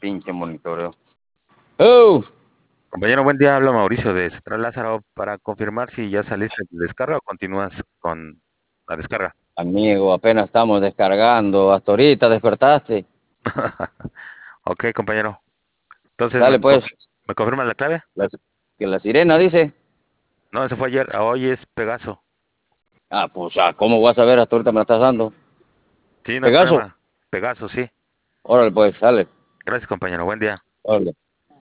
pinche monitoreo. ¡Oh! Compañero, buen día. Habla Mauricio de Central Lázaro para confirmar si ya saliste de descarga o continúas con la descarga. Amigo, apenas estamos descargando. Hasta ahorita despertaste. Ok, compañero. Entonces, Sale pues, ¿me confirmas la clave? que la sirena dice. No, eso fue ayer. Hoy es Pegaso. Ah, pues, ¿cómo vas a ver? Hasta ahorita me la estás dando. Sí, no hay Pegaso. problema. Pegaso, sí. Órale, pues, sale. Gracias, compañero. Buen día. Órale.